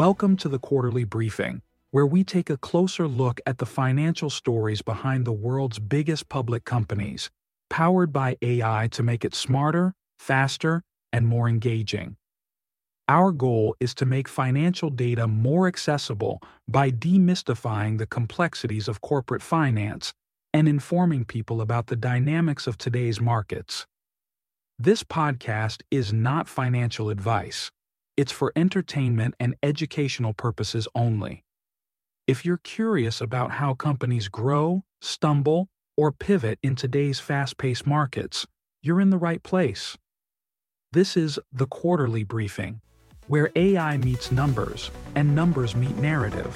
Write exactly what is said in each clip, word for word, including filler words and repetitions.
Welcome to the Quarterly Briefing, where we take a closer look at the financial stories behind the world's biggest public companies, powered by A I to make it smarter, faster, and more engaging. Our goal is to make financial data more accessible by demystifying the complexities of corporate finance and informing people about the dynamics of today's markets. This podcast is not financial advice. It's for entertainment and educational purposes only. If you're curious about how companies grow, stumble, or pivot in today's fast-paced markets, you're in the right place. This is the Quarterly Briefing, where A I meets numbers and numbers meet narrative.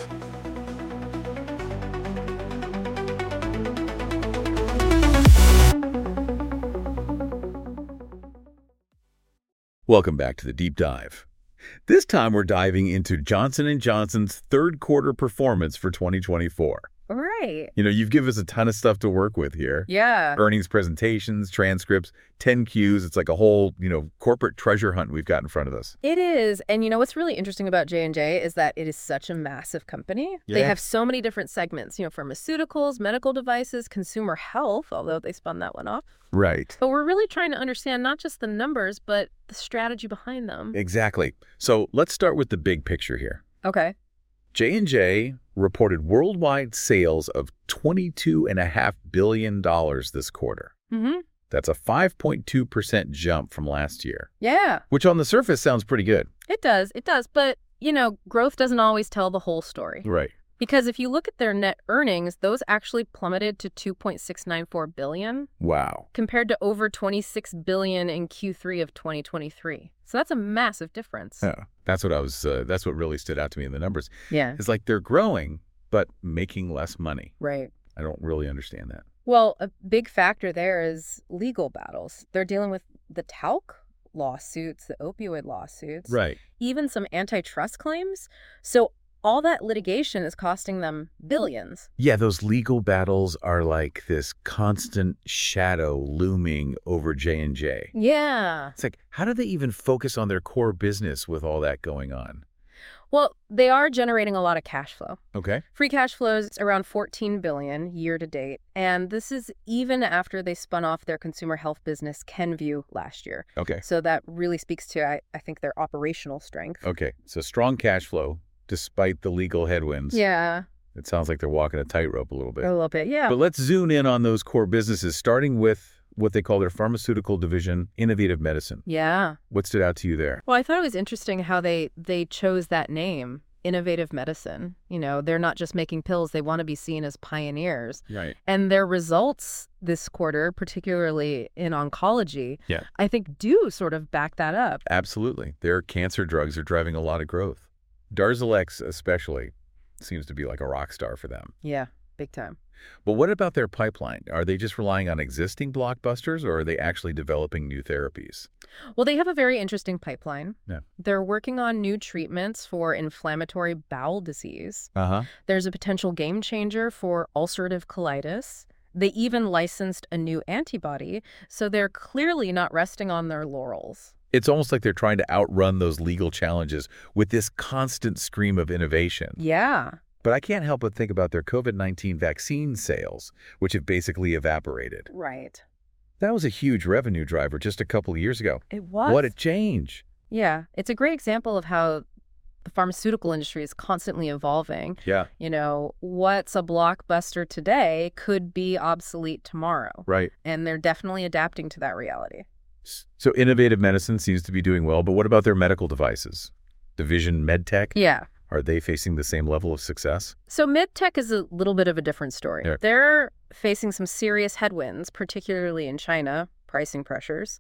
Welcome back to the Deep Dive. This time we're diving into Johnson and Johnson's third quarter performance for twenty twenty-four. Right. You know, you've given us a ton of stuff to work with here. Yeah. Earnings presentations, transcripts, ten Qs. It's like a whole, you know, corporate treasure hunt we've got in front of us. It is. And you know what's really interesting about J and J is that it is such a massive company. Yeah. They have so many different segments, you know, pharmaceuticals, medical devices, consumer health, although they spun that one off. Right. But we're really trying to understand not just the numbers, but the strategy behind them. Exactly. So let's start with the big picture here. Okay. J and J reported worldwide sales of twenty-two point five billion dollars this quarter. Mm-hmm. That's a five point two percent jump from last year. Yeah. Which on the surface sounds pretty good. It does. It does. But, you know, growth doesn't always tell the whole story. Right. Because if you look at their net earnings, those actually plummeted to two point six nine four billion dollars. Wow. Compared to over twenty-six billion dollars in Q three of twenty twenty-three. So that's a massive difference. Yeah. That's what I was, uh, that's what really stood out to me in the numbers. Yeah. It's like they're growing, but making less money. Right. I don't really understand that. Well, a big factor there is legal battles. They're dealing with the talc lawsuits, the opioid lawsuits. Right. Even some antitrust claims. So all that litigation is costing them billions. Yeah, those legal battles are like this constant shadow looming over J and J. Yeah. It's like, how do they even focus on their core business with all that going on? Well, they are generating a lot of cash flow. Okay. Free cash flow is around fourteen billion dollars year to date. And this is even after they spun off their consumer health business, Kenvue, last year. Okay. So that really speaks to, I, I think, their operational strength. Okay. So strong cash flow despite the legal headwinds. Yeah. It sounds like they're walking a tightrope a little bit. A little bit, yeah. But let's zoom in on those core businesses, starting with what they call their pharmaceutical division, Innovative Medicine. Yeah. What stood out to you there? Well, I thought it was interesting how they, they chose that name, Innovative Medicine. You know, they're not just making pills. They want to be seen as pioneers. Right. And their results this quarter, particularly in oncology, Yeah. I think do sort of back that up. Absolutely. Their cancer drugs are driving a lot of growth. Darzalex especially seems to be like a rock star for them. Yeah, big time. But what about their pipeline? Are they just relying on existing blockbusters, or are they actually developing new therapies? Well, they have a very interesting pipeline. Yeah. They're working on new treatments for inflammatory bowel disease. Uh-huh. There's a potential game changer for ulcerative colitis. They even licensed a new antibody, so they're clearly not resting on their laurels. It's almost like they're trying to outrun those legal challenges with this constant stream of innovation. Yeah. But I can't help but think about their COVID nineteen vaccine sales, which have basically evaporated. Right. That was a huge revenue driver just a couple of years ago. It was. What a change. Yeah. It's a great example of how the pharmaceutical industry is constantly evolving. Yeah. You know, what's a blockbuster today could be obsolete tomorrow. Right. And they're definitely adapting to that reality. So Innovative Medicine seems to be doing well, but what about their medical devices? Division MedTech? Yeah. Are they facing the same level of success? So MedTech is a little bit of a different story. Yeah. They're facing some serious headwinds, particularly in China, pricing pressures,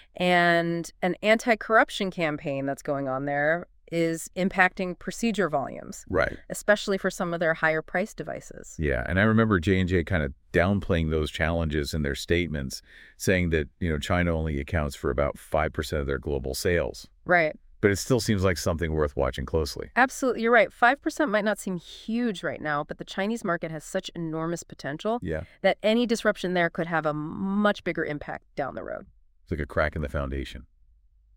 and an anti-corruption campaign that's going on there is impacting procedure volumes, Right. especially for some of their higher priced devices. Yeah, and I remember J and J kind of downplaying those challenges in their statements, saying that, you know, China only accounts for about five percent of their global sales. Right. But it still seems like something worth watching closely. Absolutely. You're right. five percent might not seem huge right now, but the Chinese market has such enormous potential Yeah. that any disruption there could have a much bigger impact down the road. It's like a crack in the foundation.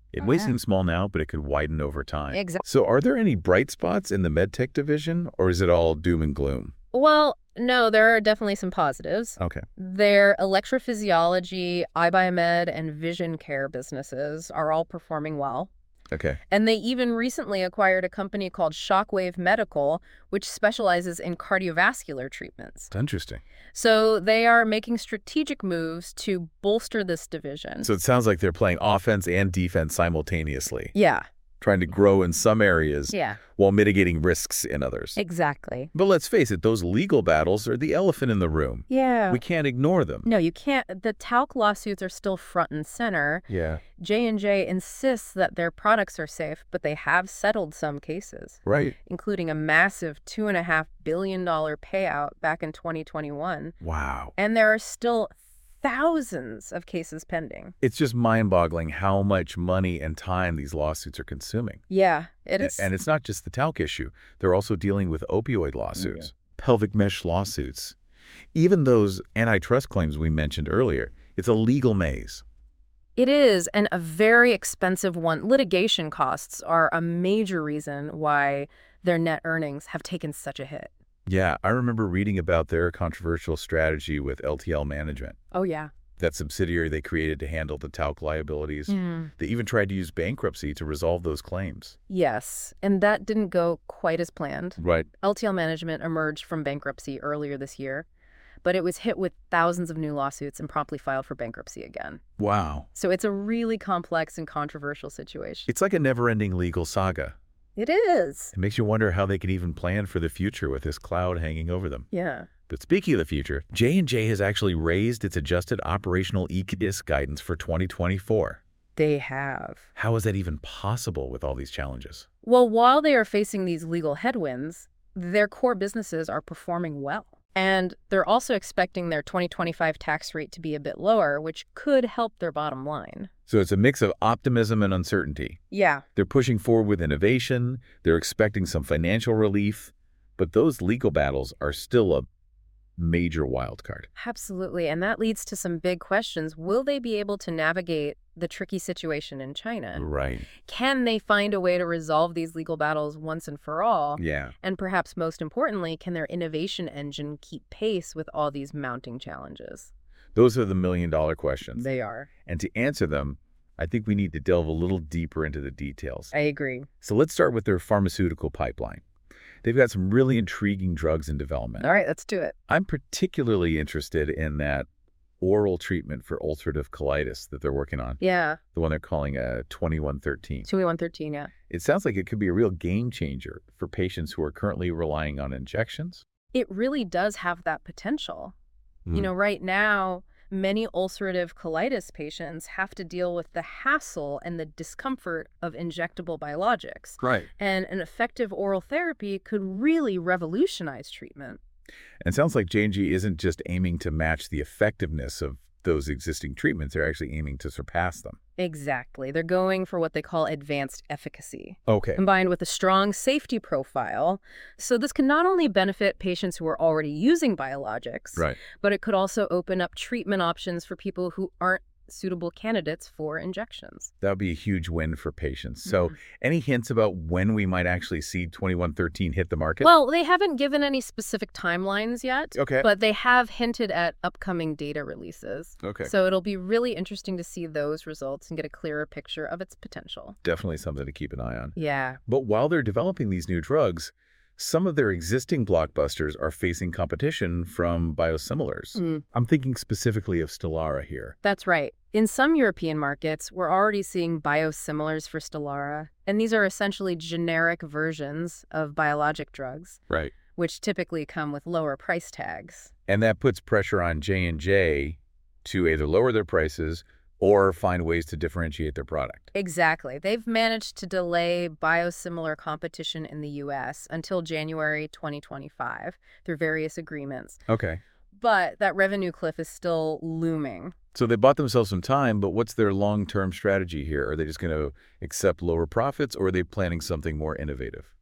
It Oh, may yeah. seem small now, but it could widen over time. Exactly. So are there any bright spots in the medtech division, or is it all doom and gloom? Well, no, there are definitely some positives. Okay. Their electrophysiology, iBiomed, and vision care businesses are all performing well. Okay. And they even recently acquired a company called Shockwave Medical, which specializes in cardiovascular treatments. It's interesting. So they are making strategic moves to bolster this division. So it sounds like they're playing offense and defense simultaneously, yeah. trying to grow in some areas Yeah. while mitigating risks in others. Exactly. But let's face it, those legal battles are the elephant in the room. Yeah. We can't ignore them. No, you can't. The talc lawsuits are still front and center. Yeah. J and J insists that their products are safe, but they have settled some cases, Right. including a massive two point five billion dollars payout back in twenty twenty-one. Wow. And there are still thousands of cases pending. It's just mind-boggling how much money and time these lawsuits are consuming. Yeah, it is. And it's not just the talc issue. They're also dealing with opioid lawsuits, pelvic mesh lawsuits. Even those antitrust claims we mentioned earlier, it's a legal maze. It is, and a very expensive one. Litigation costs are a major reason why their net earnings have taken such a hit. Yeah, I remember reading about their controversial strategy with L T L Management, Oh, yeah. that subsidiary they created to handle the talc liabilities. Mm. They even tried to use bankruptcy to resolve those claims. Yes, and that didn't go quite as planned. Right. L T L Management emerged from bankruptcy earlier this year, but it was hit with thousands of new lawsuits and promptly filed for bankruptcy again. Wow. So it's a really complex and controversial situation. It's like a never-ending legal saga. It is. It makes you wonder how they can even plan for the future with this cloud hanging over them. Yeah. But speaking of the future, J and J has actually raised its adjusted operational E P S guidance for twenty twenty-four. They have. How is that even possible with all these challenges? Well, while they are facing these legal headwinds, their core businesses are performing well. And they're also expecting their twenty twenty-five tax rate to be a bit lower, which could help their bottom line. So it's a mix of optimism and uncertainty. Yeah. They're pushing forward with innovation, they're expecting some financial relief, but those legal battles are still a major wild card. Absolutely. And that leads to some big questions. Will they be able to navigate the tricky situation in China? Right. Can they find a way to resolve these legal battles once and for all? Yeah. And perhaps most importantly, can their innovation engine keep pace with all these mounting challenges? Those are the million dollar questions. They are. And to answer them, I think we need to delve a little deeper into the details. I agree. So let's start with their pharmaceutical pipeline. They've got some really intriguing drugs in development. All right, let's do it. I'm particularly interested in that oral treatment for ulcerative colitis that they're working on, Yeah. the one they're calling a twenty-one thirteen. twenty-one thirteen, yeah. It sounds like it could be a real game changer for patients who are currently relying on injections. It really does have that potential. You Mm. know, right now, many ulcerative colitis patients have to deal with the hassle and the discomfort of injectable biologics. Right. And an effective oral therapy could really revolutionize treatment. And it sounds like J and J isn't just aiming to match the effectiveness of those existing treatments, they're actually aiming to surpass them. Exactly. They're going for what they call advanced efficacy, Okay. combined with a strong safety profile. So this can not only benefit patients who are already using biologics, Right. but it could also open up treatment options for people who aren't suitable candidates for injections. That would be a huge win for patients. So Mhm. any hints about when we might actually see twenty-one thirteen hit the market? Well, they haven't given any specific timelines yet, Okay. but they have hinted at upcoming data releases. Okay. So it'll be really interesting to see those results and get a clearer picture of its potential. Definitely something to keep an eye on. Yeah. But while they're developing these new drugs, some of their existing blockbusters are facing competition from biosimilars. Mm. I'm thinking specifically of Stelara here. That's right. In some European markets, we're already seeing biosimilars for Stelara, and these are essentially generic versions of biologic drugs, Right. which typically come with lower price tags. And that puts pressure on J and J to either lower their prices or find ways to differentiate their product. Exactly. They've managed to delay biosimilar competition in the U S until January twenty twenty-five through various agreements. Okay. But that revenue cliff is still looming. So they bought themselves some time, but what's their long-term strategy here? Are they just going to accept lower profits, or are they planning something more innovative?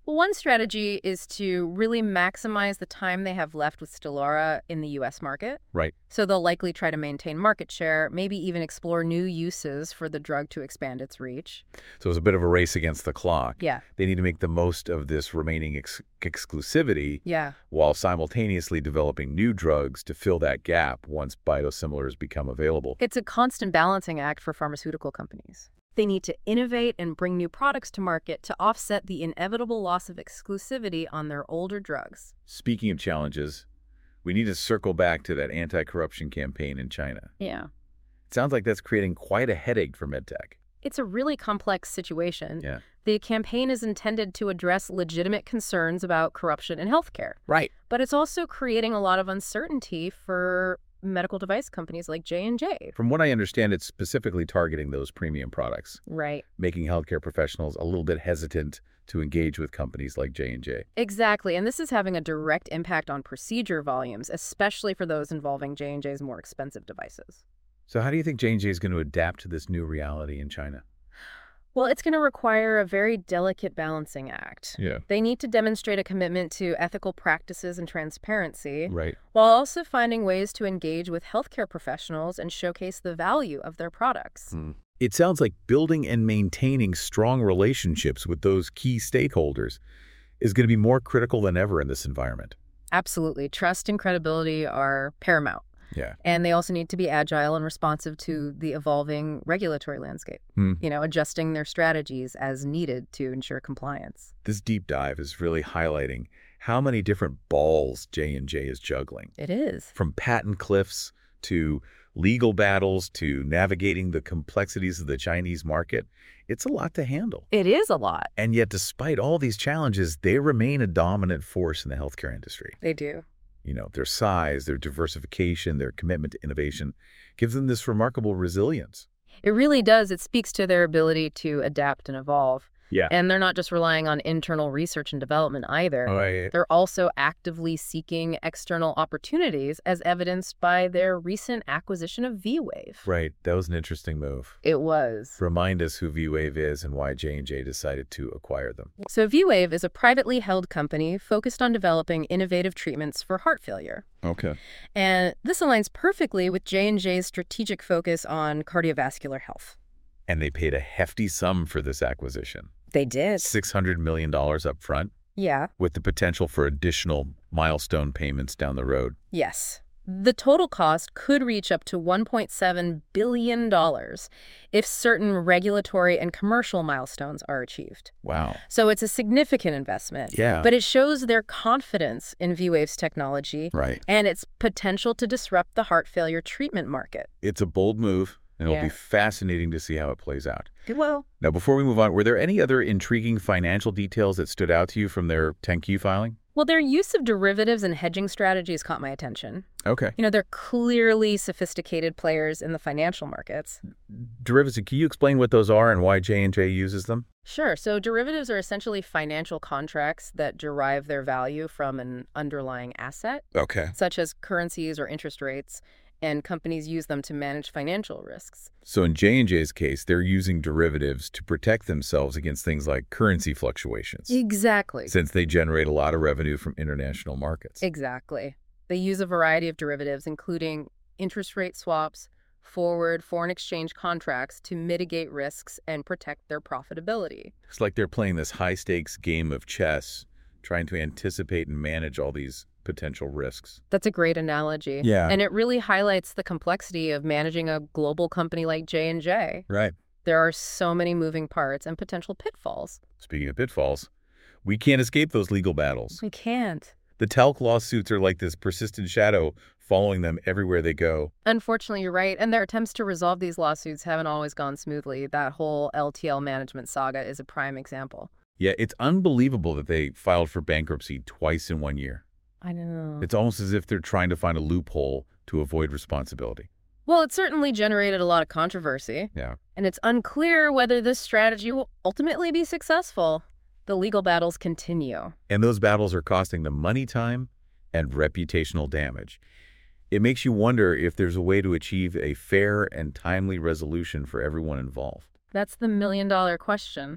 Well, one strategy is to really maximize the time they have left with Stelara in the U S market. Right. So they'll likely try to maintain market share, maybe even explore new uses for the drug to expand its reach. So it's a bit of a race against the clock. Yeah. They need to make the most of this remaining ex exclusivity Yeah. while simultaneously developing new drugs to fill that gap once biosimilars become available. It's a constant balancing act for pharmaceutical companies. They need to innovate and bring new products to market to offset the inevitable loss of exclusivity on their older drugs. Speaking of challenges, we need to circle back to that anti-corruption campaign in China. Yeah. It sounds like that's creating quite a headache for medtech. It's a really complex situation. Yeah. The campaign is intended to address legitimate concerns about corruption in healthcare. Right. But it's also creating a lot of uncertainty for medical device companies like J and J. From what I understand, it's specifically targeting those premium products, Right. making healthcare professionals a little bit hesitant to engage with companies like J and J. Exactly, and this is having a direct impact on procedure volumes, especially for those involving J and J's more expensive devices. So how do you think J and J is going to adapt to this new reality in China? Well, it's going to require a very delicate balancing act. Yeah. They need to demonstrate a commitment to ethical practices and transparency, Right. while also finding ways to engage with healthcare professionals and showcase the value of their products. Mm. It sounds like building and maintaining strong relationships with those key stakeholders is going to be more critical than ever in this environment. Absolutely. Trust and credibility are paramount. Yeah. And they also need to be agile and responsive to the evolving regulatory landscape, Hmm. you know, adjusting their strategies as needed to ensure compliance. This deep dive is really highlighting how many different balls J and J is juggling, It is. from patent cliffs to legal battles to navigating the complexities of the Chinese market. It's a lot to handle. It is a lot. And yet, despite all these challenges, they remain a dominant force in the healthcare industry. They do. You know, their size, their diversification, their commitment to innovation gives them this remarkable resilience. It really does. It speaks to their ability to adapt and evolve. Yeah. And they're not just relying on internal research and development either. Oh, yeah. They're also actively seeking external opportunities, as evidenced by their recent acquisition of V-Wave. Right. That was an interesting move. It was. Remind us who V-Wave is and why J and J decided to acquire them. So V-Wave is a privately held company focused on developing innovative treatments for heart failure. Okay. And this aligns perfectly with J and J's strategic focus on cardiovascular health. And they paid a hefty sum for this acquisition. They did. six hundred million dollars up front, Yeah. with the potential for additional milestone payments down the road. Yes. The total cost could reach up to one point seven billion dollars if certain regulatory and commercial milestones are achieved. Wow. So it's a significant investment. Yeah. But it shows their confidence in V-Wave's technology Right. and its potential to disrupt the heart failure treatment market. It's a bold move, and it'll Yeah. be fascinating to see how it plays out. It will. Now, before we move on, were there any other intriguing financial details that stood out to you from their ten Q filing? Well, their use of derivatives and hedging strategies caught my attention. Okay. You know, they're clearly sophisticated players in the financial markets. Derivatives, can you explain what those are and why J and J uses them? Sure. So derivatives are essentially financial contracts that derive their value from an underlying asset, Okay. such as currencies or interest rates, and companies use them to manage financial risks. So in J and J's case, they're using derivatives to protect themselves against things like currency fluctuations, Exactly. since they generate a lot of revenue from international markets. Exactly. They use a variety of derivatives, including interest rate swaps, forward foreign exchange contracts, to mitigate risks and protect their profitability. It's like they're playing this high-stakes game of chess, trying to anticipate and manage all these potential risks. That's a great analogy. Yeah. And it really highlights the complexity of managing a global company like J and J. Right. There are so many moving parts and potential pitfalls. Speaking of pitfalls, we can't escape those legal battles. We can't. The talc lawsuits are like this persistent shadow following them everywhere they go. Unfortunately, you're right. And their attempts to resolve these lawsuits haven't always gone smoothly. That whole L T L management saga is a prime example. Yeah, it's unbelievable that they filed for bankruptcy twice in one year. I know. It's almost as if they're trying to find a loophole to avoid responsibility. Well, it certainly generated a lot of controversy. Yeah. And it's unclear whether this strategy will ultimately be successful. The legal battles continue. And those battles are costing them money, time, and reputational damage. It makes you wonder if there's a way to achieve a fair and timely resolution for everyone involved. That's the million dollar question.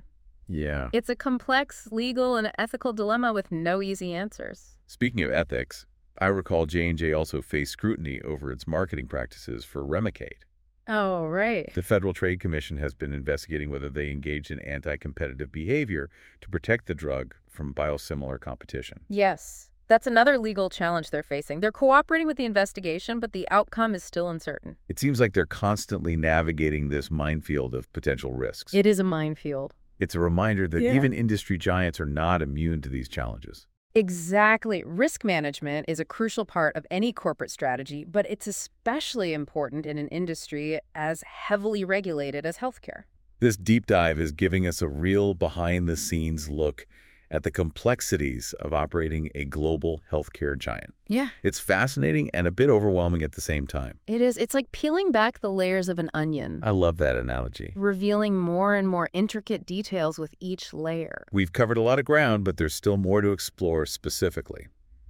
Yeah. It's a complex legal and ethical dilemma with no easy answers. Speaking of ethics, I recall J and J also faced scrutiny over its marketing practices for Remicade. Oh, right. The Federal Trade Commission has been investigating whether they engaged in anti-competitive behavior to protect the drug from biosimilar competition. Yes. That's another legal challenge they're facing. They're cooperating with the investigation, but the outcome is still uncertain. It seems like they're constantly navigating this minefield of potential risks. It is a minefield. It's a reminder that Yeah. even industry giants are not immune to these challenges. Exactly. Risk management is a crucial part of any corporate strategy, but it's especially important in an industry as heavily regulated as healthcare. This deep dive is giving us a real behind-the-scenes look at the complexities of operating a global healthcare giant. Yeah. It's fascinating and a bit overwhelming at the same time. It is. It's like peeling back the layers of an onion, I love that analogy. revealing more and more intricate details with each layer. We've covered a lot of ground, but there's still more to explore specifically.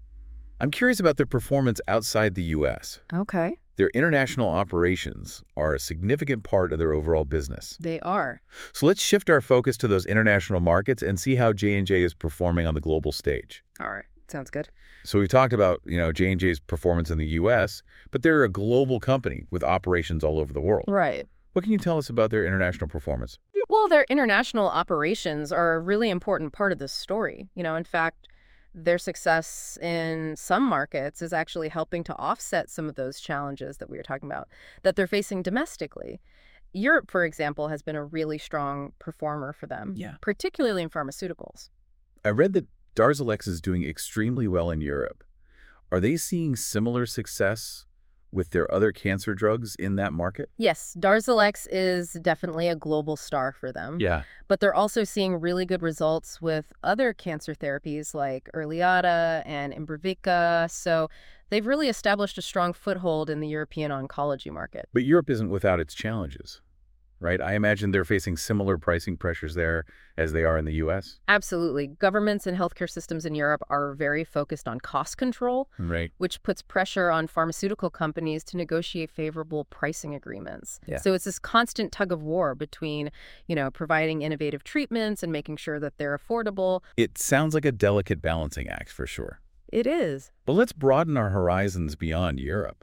I'm curious about their performance outside the U S. Okay. Their international operations are a significant part of their overall business. They are. So let's shift our focus to those international markets and see how J and J is performing on the global stage. All right. Sounds good. So we talked about, you know, J and J's performance in the U S, but they're a global company with operations all over the world. Right. What can you tell us about their international performance? Well, their international operations are a really important part of this story. You know, in fact, their success in some markets is actually helping to offset some of those challenges that we were talking about that they're facing domestically. Europe, for example, has been a really strong performer for them, Yeah. particularly in pharmaceuticals. I read that Darzalex is doing extremely well in Europe. Are they seeing similar success with their other cancer drugs in that market? Yes, Darzalex is definitely a global star for them. Yeah. But they're also seeing really good results with other cancer therapies like Erleada and Imbruvica. So they've really established a strong foothold in the European oncology market. But Europe isn't without its challenges, right? I imagine they're facing similar pricing pressures there as they are in the U S. Absolutely. Governments and healthcare systems in Europe are very focused on cost control, Right. which puts pressure on pharmaceutical companies to negotiate favorable pricing agreements. Yeah. So it's this constant tug of war between, you know, providing innovative treatments and making sure that they're affordable. It sounds like a delicate balancing act for sure. It is. But let's broaden our horizons beyond Europe.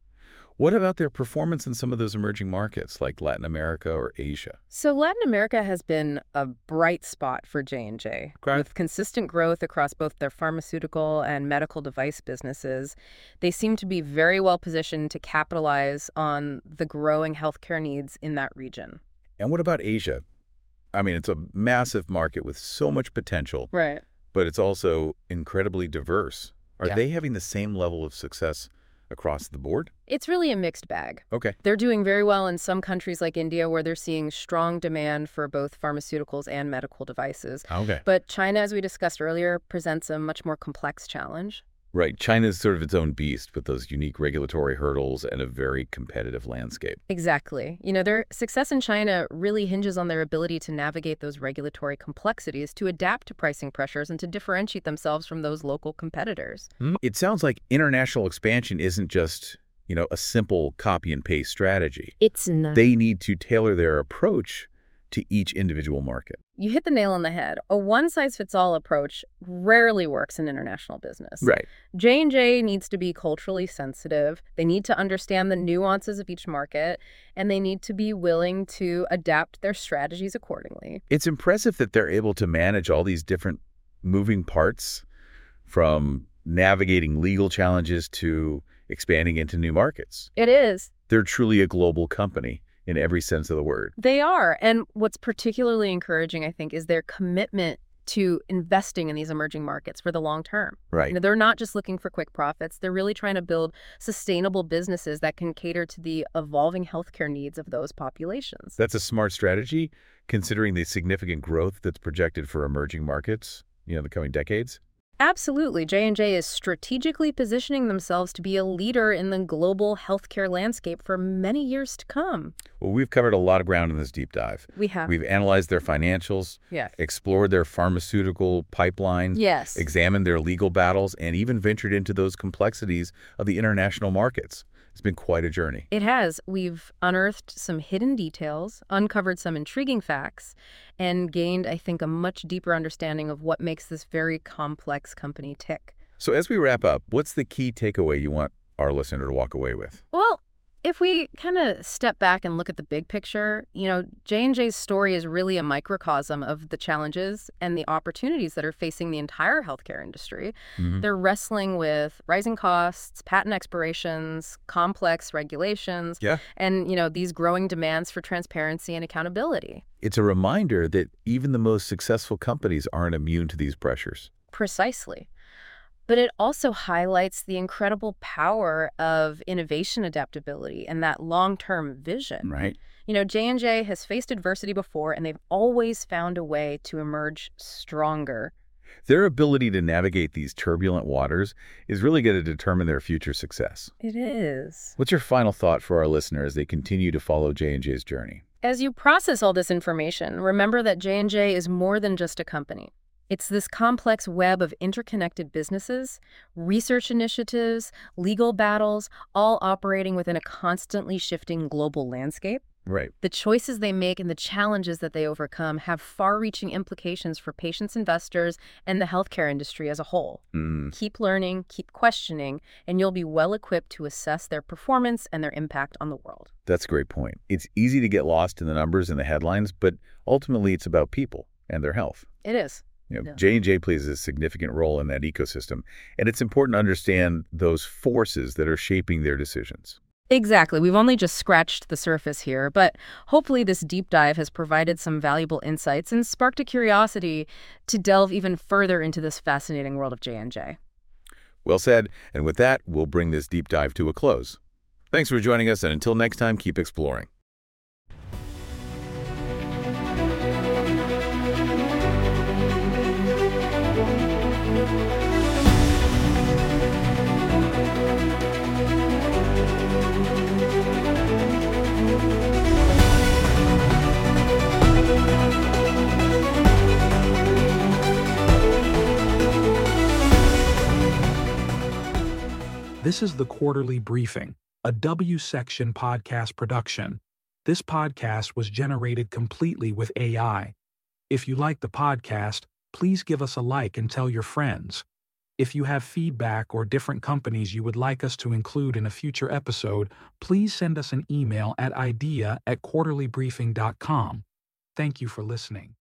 What about their performance in some of those emerging markets like Latin America or Asia? So Latin America has been a bright spot for J and J, Okay. with consistent growth across both their pharmaceutical and medical device businesses. They seem to be very well positioned to capitalize on the growing healthcare needs in that region. And what about Asia? I mean, it's a massive market with so much potential, Right. but it's also incredibly diverse. Are Yeah. they having the same level of success across the board? It's really a mixed bag. Okay. They're doing very well in some countries like India, where they're seeing strong demand for both pharmaceuticals and medical devices. Okay. But China, as we discussed earlier, presents a much more complex challenge. Right. China's sort of its own beast with those unique regulatory hurdles and a very competitive landscape. Exactly. You know, their success in China really hinges on their ability to navigate those regulatory complexities, to adapt to pricing pressures, and to differentiate themselves from those local competitors. It sounds like international expansion isn't just, you know, a simple copy and paste strategy. It's not. They need to tailor their approach to each individual market. You hit the nail on the head. A one-size-fits-all approach rarely works in international business. Right. J and J needs to be culturally sensitive. They need to understand the nuances of each market, and they need to be willing to adapt their strategies accordingly. It's impressive that they're able to manage all these different moving parts, from navigating legal challenges to expanding into new markets. It is. They're truly a global company in every sense of the word. They are. And what's particularly encouraging, I think, is their commitment to investing in these emerging markets for the long term. Right. You know, they're not just looking for quick profits. They're really trying to build sustainable businesses that can cater to the evolving healthcare needs of those populations. That's a smart strategy, considering the significant growth that's projected for emerging markets, you know, the coming decades. Absolutely. J and J is strategically positioning themselves to be a leader in the global healthcare landscape for many years to come. Well, we've covered a lot of ground in this deep dive. We have. We've analyzed their financials, Yes. explored their pharmaceutical pipeline, Yes. examined their legal battles, and even ventured into those complexities of the international markets. It's been quite a journey. It has. We've unearthed some hidden details, uncovered some intriguing facts, and gained, I think, a much deeper understanding of what makes this very complex company tick. So as we wrap up, what's the key takeaway you want our listener to walk away with? Well, if we kind of step back and look at the big picture, you know, J and J's story is really a microcosm of the challenges and the opportunities that are facing the entire healthcare industry. Mm-hmm. They're wrestling with rising costs, patent expirations, complex regulations, Yeah. and, you know, these growing demands for transparency and accountability. It's a reminder that even the most successful companies aren't immune to these pressures. Precisely. But it also highlights the incredible power of innovation adaptability and that long-term vision. Right. You know, J and J has faced adversity before, and they've always found a way to emerge stronger. Their ability to navigate these turbulent waters is really going to determine their future success. It is. What's your final thought for our listener as they continue to follow J and J's journey? As you process all this information, remember that J and J is more than just a company. It's this complex web of interconnected businesses, research initiatives, legal battles, all operating within a constantly shifting global landscape. Right. The choices they make and the challenges that they overcome have far-reaching implications for patients, investors, and the healthcare industry as a whole. Mm. Keep learning, keep questioning, and you'll be well-equipped to assess their performance and their impact on the world. That's a great point. It's easy to get lost in the numbers and the headlines, but ultimately it's about people and their health. It is. You know, Yeah. J and J plays a significant role in that ecosystem, and it's important to understand those forces that are shaping their decisions. Exactly. We've only just scratched the surface here, but hopefully this deep dive has provided some valuable insights and sparked a curiosity to delve even further into this fascinating world of J and J. Well said, and with that, we'll bring this deep dive to a close. Thanks for joining us, and until next time, keep exploring. This is the Quarterly Briefing, a W-Section podcast production. This podcast was generated completely with A I. If you like the podcast, please give us a like and tell your friends. If you have feedback or different companies you would like us to include in a future episode, please send us an email at idea at quarterly briefing dot com. Thank you for listening.